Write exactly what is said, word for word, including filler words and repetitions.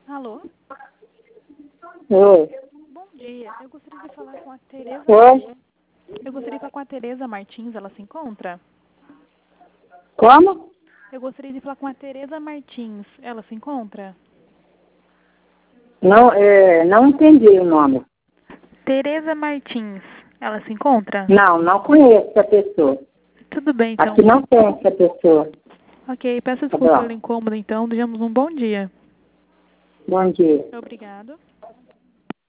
Alô? Oi. Bom dia. Eu gostaria de falar com a Tereza. Oi. Eu gostaria de falar com a Tereza Martins. Ela se encontra? Como? Eu gostaria de falar com a Tereza Martins. Ela se encontra? Não, é, não entendi o nome. Tereza Martins. Ela se encontra? Não, não conheço essa pessoa. Tudo bem, então. Aqui não tem essa pessoa. Ok, peço Tá desculpa bom. pelo incômodo, então. Desejamos um bom dia. Bom dia. Obrigado.